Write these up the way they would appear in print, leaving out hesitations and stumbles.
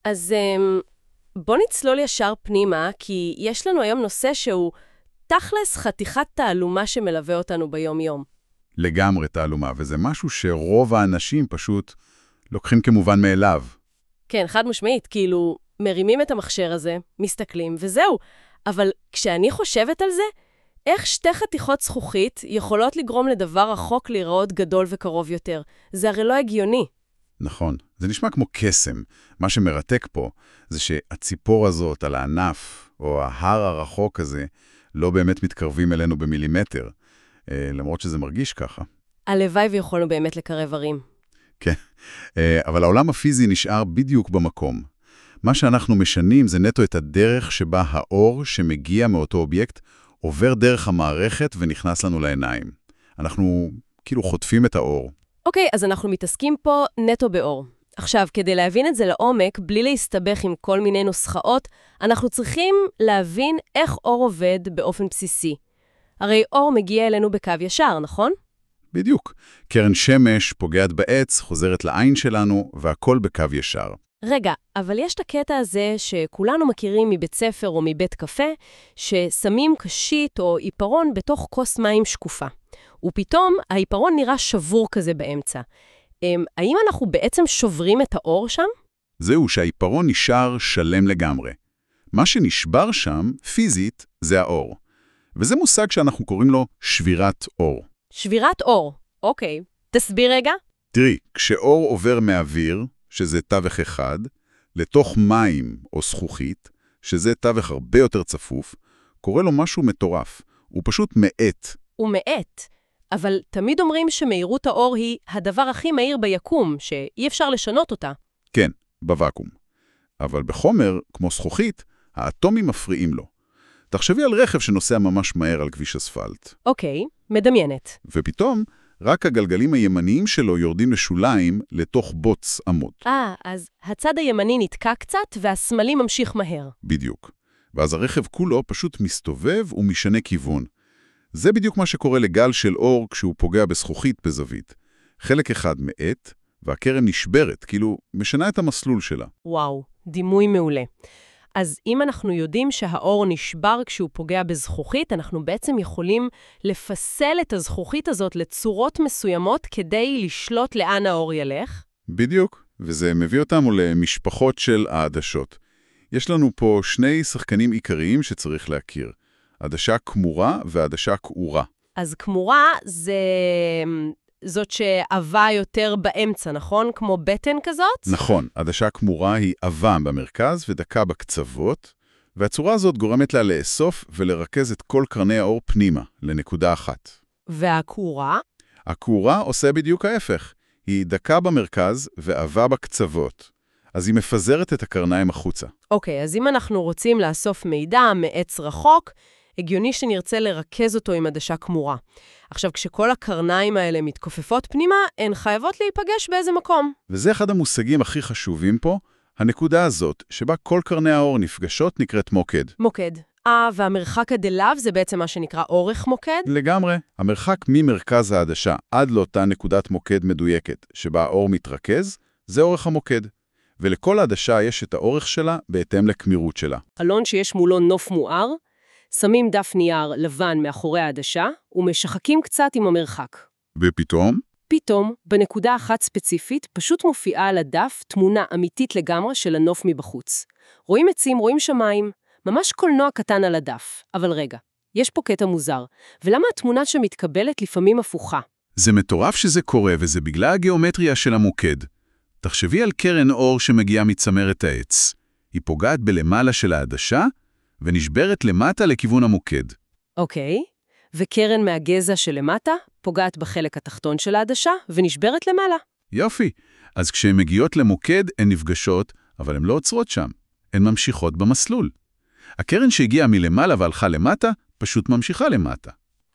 אז בוא נצלול ישר פנימה, כי יש לנו היום נושא שהוא תכלס חתיכת תעלומה שמלווה אותנו ביום-יום. לגמרי תעלומה, וזה משהו שרוב האנשים פשוט לוקחים כמובן מאליו. כן, חד משמעית, כאילו מרימים את המכשיר הזה, מסתכלים וזהו. אבל כשאני חושבת על זה, איך שתי חתיכות זכוכית יכולות לגרום לדבר רחוק להיראות גדול וקרוב יותר? זה הרי לא הגיוני. נכון, זה נשמע כמו קסם. מה שמרתק פה זה שהציפור הזאת על הענף, או ההר הרחוק הזה, לא באמת מתקרבים אלינו במילימטר, למרות שזה מרגיש ככה. הלוואי ויכולנו באמת לקרב ערים. כן, אבל העולם הפיזי נשאר בדיוק במקום. מה שאנחנו משנים זה נטו את הדרך שבה האור שמגיע מאותו אובייקט עובר דרך המערכת ונכנס לנו לעיניים. אנחנו כאילו חוטפים את האור. אוקיי, אז אנחנו מתעסקים פה נטו באור. עכשיו, כדי להבין את זה לעומק, בלי להסתבך עם כל מיני נוסחאות, אנחנו צריכים להבין איך אור עובד באופן בסיסי. הרי אור מגיע אלינו בקו ישר, נכון? בדיוק. קרן שמש פוגעת בעץ, חוזרת לעין שלנו, והכל בקו ישר. רגע, אבל יש את הקטע הזה שכולנו מכירים מבית ספר או מבית קפה, ששמים קשית או עיפרון בתוך כוס מים שקופה. ופתאום העיפרון נראה שבור כזה באמצע. האם אנחנו בעצם שוברים את האור שם? זהו, שהעיפרון נשאר שלם לגמרי. מה שנשבר שם, פיזית, זה האור. וזה מושג שאנחנו קוראים לו שבירת אור. שבירת אור, אוקיי. תסביר רגע. תראי, כשאור עובר מאוויר, שזה תווך אחד, לתוך מים או זכוכית, שזה תווך הרבה יותר צפוף, קורה לו משהו מטורף. הוא פשוט מאט. הוא מאט. אבל תמיד אומרים שמהירות האור היא הדבר הכי מהיר ביקום, שאי אפשר לשנות אותה. כן, בוואקום. אבל בחומר, כמו זכוכית, האטומים מפריעים לו. תחשבי על רכב שנוסע ממש מהר על כביש אספלט. אוקיי, מדמיינת. ופתאום, רק הגלגלים הימניים שלו יורדים לשוליים לתוך בוץ עמוד. אז הצד הימני נתקע קצת והשמאלי ממשיך מהר. בדיוק. ואז הרכב כולו פשוט מסתובב ומשנה כיוון. זה בדיוק מה שקורה לגל של אור כשהוא פוגע בזכוכית בזווית. חלק אחד מאט, והקרן נשברת, כאילו משנה את המסלול שלה. וואו, דימוי מעולה. אז אם אנחנו יודעים שהאור נשבר כשהוא פוגע בזכוכית, אנחנו בעצם יכולים לפסל את הזכוכית הזאת לצורות מסוימות כדי לשלוט לאן האור ילך. בדיוק, וזה מביא אותנו למשפחות של העדשות. יש לנו פה שני שחקנים עיקריים שצריך להכיר. עדשה כמורה ועדשה כעורה. אז כמורה זאת שעבה יותר באמצע, נכון? כמו בטן כזאת? נכון, עדשה כמורה היא עבה במרכז ודקה בקצוות, והצורה הזאת גורמת לה לאסוף ולרכז את כל קרני האור פנימה, לנקודה אחת. והכעורה? הכעורה עושה בדיוק ההפך. היא דקה במרכז ועבה בקצוות. אז היא מפזרת את הקרניים החוצה. אוקיי, אז אם אנחנו רוצים לאסוף מידע מעץ רחוק, הגיוני שנרצה לרכז אותו עם עדשה כמורה. עכשיו, כשכל הקרניים האלה מתכופפות פנימה, הן חייבות להיפגש באיזה מקום. וזה אחד המושגים הכי חשובים פה, הנקודה הזאת, שבה כל קרני האור נפגשות נקראת מוקד. מוקד. והמרחק עד אליו זה בעצם מה שנקרא אורך מוקד? לגמרי. המרחק ממרכז העדשה עד לאותה נקודת מוקד מדויקת, שבה האור מתרכז, זה אורך המוקד. ולכל העדשה יש את האורך שלה בהתאם לכמירות שלה. אלון שיש מולו נוף מואר, שמים דף נייר לבן מאחורי העדשה, ומשחקים קצת עם המרחק. ופתאום? פתאום, בנקודה אחת ספציפית, פשוט מופיעה על הדף תמונה אמיתית לגמרי של הנוף מבחוץ. רואים עצים, רואים שמיים, ממש קולנוע קטן על הדף. אבל רגע, יש פה קטע מוזר. ולמה התמונה שמתקבלת לפעמים הפוכה? זה מטורף שזה קורה, וזה בגלל הגיאומטריה של המוקד. תחשבי על קרן אור שמגיעה מצמרת העץ. היא פוגעת בלמעלה של העדשה, ונשברת למטה לכיוון המוקד. אוקיי, וקרן מהגזע שלמטה פוגעת בחלק התחתון של העדשה, ונשברת למעלה. יופי. אז כשהן מגיעות למוקד, הן נפגשות, אבל הן לא עוצרות שם. הן ממשיכות במסלול. הקרן שהגיעה מלמעלה והלכה למטה, פשוט ממשיכה למטה.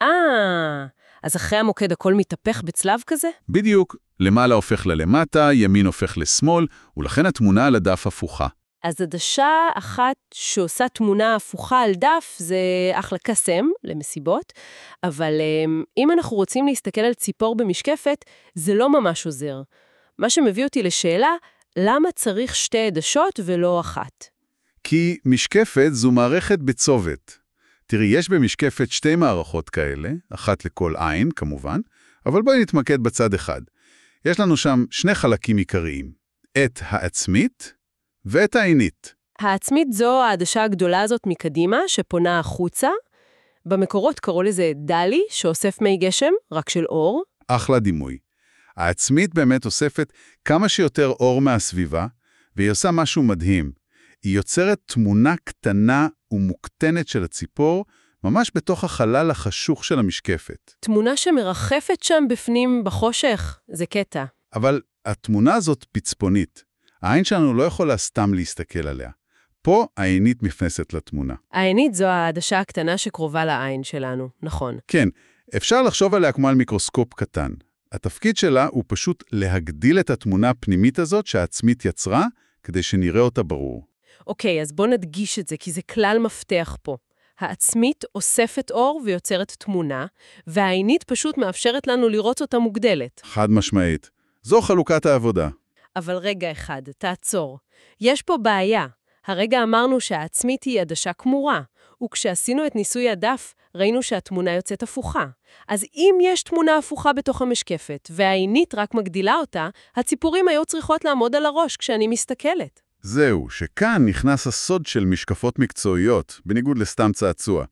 אז אחרי המוקד הכל מתהפך בצלב כזה? בדיוק. למעלה הופך ללמטה, ימין הופך לשמאל, ולכן התמונה על הדף הפוכה. אז עדשה אחת שעושה תמונה הפוכה על דף זה אחלה קסם למסיבות, אבל אם אנחנו רוצים להסתכל על ציפור במשקפת, זה לא ממש עוזר. מה שמביא אותי לשאלה, למה צריך שתי עדשות ולא אחת? כי משקפת זו מערכת בצוות. תראי, יש במשקפת שתי מערכות כאלה, אחת לכל עין כמובן, אבל בואי נתמקד בצד אחד. יש לנו שם שני חלקים עיקריים, את העצמית ואת העינית. העצמית זו העדשה הגדולה הזאת מקדימה שפונה החוצה. במקורות קראו לזה דלי, שאוסף מי גשם, רק של אור. אחלה דימוי. העצמית באמת אוספת כמה שיותר אור מהסביבה, והיא עושה משהו מדהים. היא יוצרת תמונה קטנה ומוקטנת של הציפור, ממש בתוך החלל החשוך של המשקפת. תמונה שמרחפת שם בפנים בחושך, זה קטע. אבל התמונה הזאת פצפונית. העין שלנו לא יכולה סתם להסתכל עליה. פה העינית נכנסת לתמונה. העינית זו העדשה הקטנה שקרובה לעין שלנו, נכון. כן, אפשר לחשוב עליה כמו על מיקרוסקופ קטן. התפקיד שלה הוא פשוט להגדיל את התמונה הפנימית הזאת שהעצמית יצרה, כדי שנראה אותה ברור. אוקיי, אז בוא נדגיש את זה, כי זה כלל מפתח פה. העצמית אוספת אור ויוצרת תמונה, והעינית פשוט מאפשרת לנו לראות אותה מוגדלת. חד משמעית. זו חלוקת העבודה. אבל רגע אחד, תעצור. יש פה בעיה. הרגע אמרנו שהעצמית היא עדשה כמורה, וכשעשינו את ניסוי הדף, ראינו שהתמונה יוצאת הפוכה. אז אם יש תמונה הפוכה בתוך המשקפת, והעינית רק מגדילה אותה, הציפורים היו צריכות לעמוד על הראש כשאני מסתכלת. זהו, שכאן נכנס הסוד של משקפות מקצועיות, בניגוד לסתם צעצוע.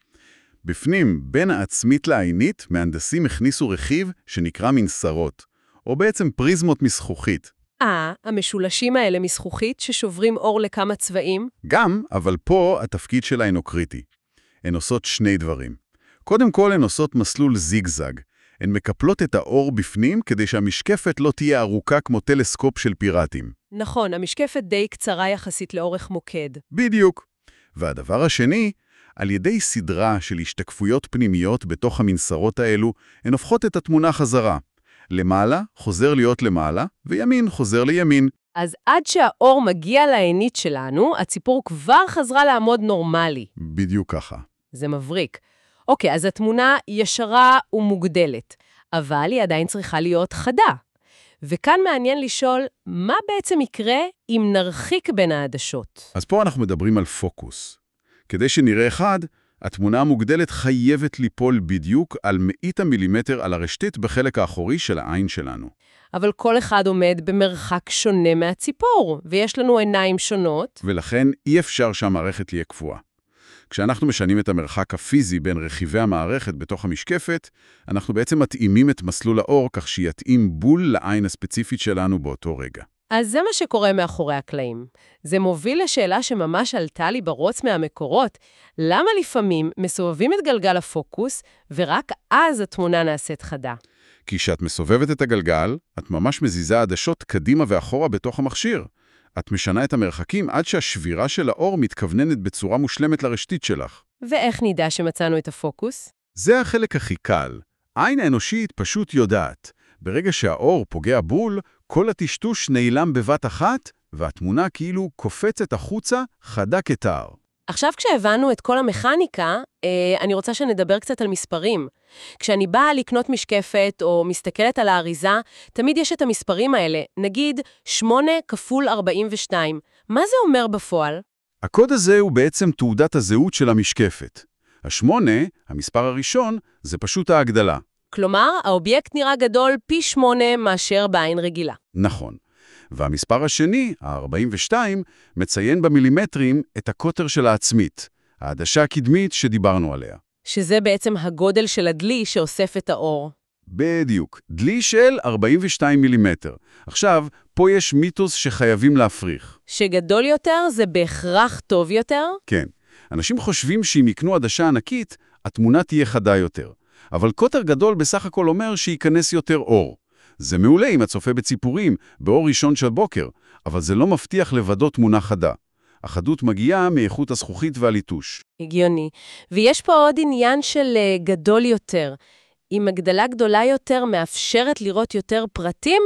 בפנים, בין העצמית לעינית, מהנדסים הכניסו רכיב שנקרא מנסרות, או בעצם פריזמות מזכוכית. המשולשים האלה מזכוכית ששוברים אור לכמה צבעים? גם, אבל פה התפקיד שלהן הוא קריטי. הן עושות שני דברים. קודם כל הן עושות מסלול זיגזג. הן מקפלות את האור בפנים כדי שהמשקפת לא תהיה ארוכה כמו טלסקופ של פיראטים. נכון, המשקפת די קצרה יחסית לאורך מוקד. בדיוק. והדבר השני, על ידי סדרה של השתקפויות פנימיות בתוך המנסרות האלו, הן הופכות את התמונה חזרה. למעלה חוזר להיות למעלה, וימין חוזר לימין. אז עד שהאור מגיע לעינית שלנו, הציפור כבר חזרה לעמוד נורמלי. בדיוק ככה. זה מבריק. אוקיי, אז התמונה ישרה ומוגדלת, אבל היא עדיין צריכה להיות חדה. וכאן מעניין לשאול, מה בעצם יקרה אם נרחיק בין העדשות? אז פה אנחנו מדברים על פוקוס. כדי שנראה אחד, התמונה המוגדלת חייבת ליפול בדיוק על מאית המילימטר על הרשתית בחלק האחורי של העין שלנו. אבל כל אחד עומד במרחק שונה מהציפור, ויש לנו עיניים שונות. ולכן אי אפשר שהמערכת תהיה קפואה. כשאנחנו משנים את המרחק הפיזי בין רכיבי המערכת בתוך המשקפת, אנחנו בעצם מתאימים את מסלול האור כך שיתאים בול לעין הספציפית שלנו באותו רגע. אז זה מה שקורה מאחורי הקלעים. זה מוביל לשאלה שממש עלתה לי ברוץ מהמקורות, למה לפעמים מסובבים את גלגל הפוקוס, ורק אז התמונה נעשית חדה? כי כשאת מסובבת את הגלגל, את ממש מזיזה עדשות קדימה ואחורה בתוך המכשיר. את משנה את המרחקים עד שהשבירה של האור מתכווננת בצורה מושלמת לרשתית שלך. ואיך נדע שמצאנו את הפוקוס? זה החלק הכי קל. העין האנושית פשוט יודעת. ברגע שהאור פוגע בול, כל הטשטוש נעלם בבת אחת, והתמונה כאילו קופצת החוצה חדה כתער. עכשיו כשהבנו את כל המכניקה, אני רוצה שנדבר קצת על מספרים. כשאני באה לקנות משקפת או מסתכלת על האריזה, תמיד יש את המספרים האלה, נגיד 8 כפול 42. מה זה אומר בפועל? הקוד הזה הוא בעצם תעודת הזהות של המשקפת. ה8, המספר הראשון, זה פשוט ההגדלה. כלומר, האובייקט נראה גדול פי 8 מאשר בעין רגילה. נכון. והמספר השני, ה-42, מציין במילימטרים את הקוטר של העצמית, העדשה הקדמית שדיברנו עליה. שזה בעצם הגודל של הדלי שאוסף את האור. בדיוק, דלי של 42 מילימטר. עכשיו, פה יש מיתוס שחייבים להפריך. שגדול יותר זה בהכרח טוב יותר? כן. אנשים חושבים שאם יקנו עדשה ענקית, התמונה תהיה חדה יותר. אבל קוטר גדול בסך הכל אומר שייכנס יותר אור. זה מעולה אם את צופה בציפורים, באור ראשון של בוקר, אבל זה לא מבטיח לבדו תמונה חדה. החדות מגיעה מאיכות הזכוכית והליטוש. הגיוני. ויש פה עוד עניין של גדול יותר. אם הגדלה גדולה יותר מאפשרת לראות יותר פרטים,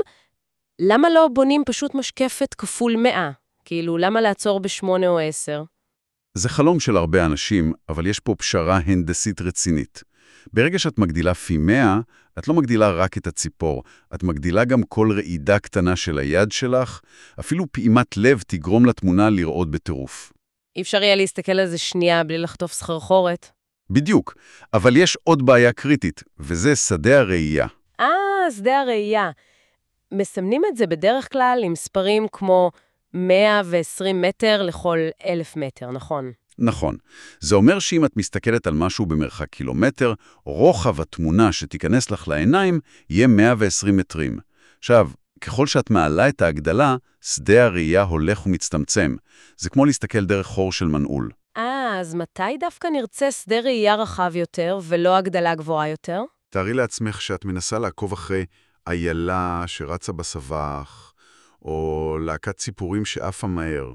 למה לא בונים פשוט משקפת כפול 100? כאילו, למה לעצור ב8 או 10? זה חלום של הרבה אנשים, אבל יש פה פשרה הנדסית רצינית. ברגע שאת מגדילה פי 100, את לא מגדילה רק את הציפור, את מגדילה גם כל רעידה קטנה של היד שלך, אפילו פעימת לב תגרום לתמונה לראות בטירוף. אי אפשר יהיה להסתכל על זה שנייה בלי לחטוף סחרחורת. בדיוק, אבל יש עוד בעיה קריטית, וזה שדה הראייה. שדה הראייה. מסמנים את זה בדרך כלל עם מספרים כמו 120 מטר לכל 1,000 מטר, נכון? נכון. זה אומר שאם את מסתכלת על משהו במרחק קילומטר, רוחב התמונה שתיכנס לך לעיניים יהיה 120 מטרים. עכשיו, ככל שאת מעלה את ההגדלה, שדה הראייה הולך ומצטמצם. זה כמו להסתכל דרך חור של מנעול. אז מתי דווקא נרצה שדה ראייה רחב יותר ולא הגדלה גבוהה יותר? תארי לעצמך שאת מנסה לעקוב אחרי איילה שרצה בסבך, או להקת ציפורים שעפה מהר.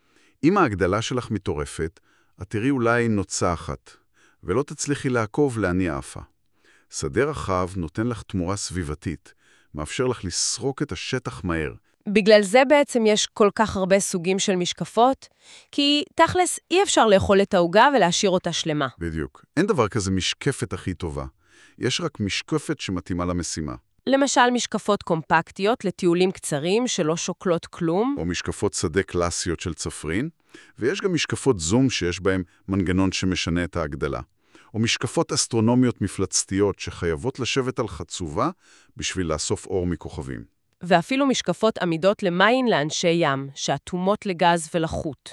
אם ההגדלה שלך מטורפת, את תראי אולי נוצה אחת, ולא תצליחי לעקוב לאן היא עפה. שדה רחב נותן לך תמורה סביבתית, מאפשר לך לסרוק את השטח מהר. בגלל זה בעצם יש כל כך הרבה סוגים של משקפות, כי תכלס אי אפשר לאכול את העוגה ולהשאיר אותה שלמה. בדיוק. אין דבר כזה משקפת הכי טובה. יש רק משקפת שמתאימה למשימה. למשל משקפות קומפקטיות לטיולים קצרים שלא שוקלות כלום. או משקפות שדה קלאסיות של צפרין, ויש גם משקפות זום שיש בהן מנגנון שמשנה את ההגדלה. או משקפות אסטרונומיות מפלצתיות שחייבות לשבת על חצובה בשביל לאסוף אור מכוכבים. ואפילו משקפות עמידות למים לאנשי ים, שאטומות לגז ולחוט.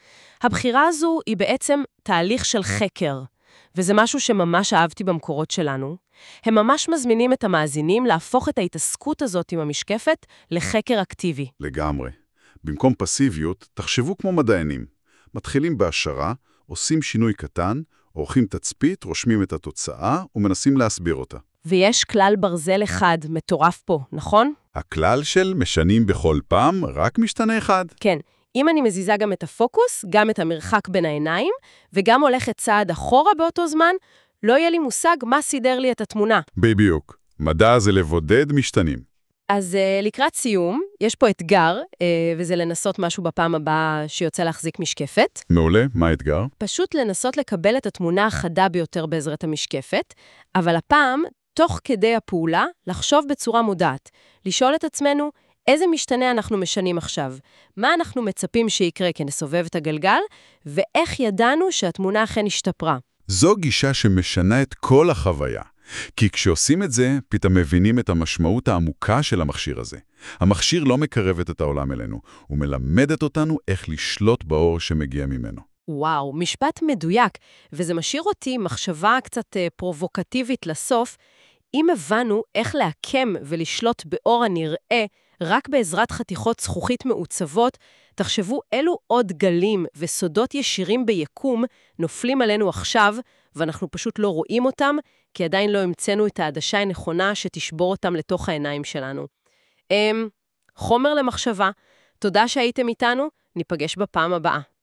הבחירה הזו היא בעצם תהליך של חקר, וזה משהו שממש אהבתי במקורות שלנו. הם ממש מזמינים את המאזינים להפוך את ההתעסקות הזאת עם המשקפת לחקר אקטיבי. לגמרי. במקום פסיביות, תחשבו כמו מדענים. מתחילים בהשערה, עושים שינוי קטן, עורכים תצפית, רושמים את התוצאה ומנסים להסביר אותה. ויש כלל ברזל אחד מטורף פה, נכון? הכלל של משנים בכל פעם, רק משתנה אחד. כן. אם אני מזיזה גם את הפוקוס, גם את המרחק בין העיניים, וגם הולכת צעד אחורה באותו זמן, לא יהיה לי מושג מה סידר לי את התמונה. בדיוק. מדע זה לבודד משתנים. אז לקראת סיום, יש פה אתגר, וזה לנסות משהו בפעם הבאה שיוצא להחזיק משקפת. מעולה, מה האתגר? פשוט לנסות לקבל את התמונה החדה ביותר בעזרת המשקפת, אבל הפעם, תוך כדי הפעולה, לחשוב בצורה מודעת, לשאול את עצמנו, איזה משתנה אנחנו משנים עכשיו? מה אנחנו מצפים שיקרה כנסובב את הגלגל? ואיך ידענו שהתמונה אכן השתפרה? זו גישה שמשנה את כל החוויה. כי כשעושים את זה, פתאום מבינים את המשמעות העמוקה של המכשיר הזה. המכשיר לא מקרבת את העולם אלינו, הוא מלמדת אותנו איך לשלוט באור שמגיע ממנו. וואו, משפט מדויק, וזה משאיר אותי מחשבה קצת פרובוקטיבית לסוף. אם הבנו איך להקם ולשלוט באור הנראה רק בעזרת חתיכות זכוכית מעוצבות, תחשבו אילו עוד גלים וסודות ישירים ביקום נופלים עלינו עכשיו, ואנחנו פשוט לא רואים אותם, כי עדיין לא המצאנו את העדשה הנכונה שתשבור אותם לתוך העיניים שלנו. חומר למחשבה, תודה שהייתם איתנו, ניפגש בפעם הבאה.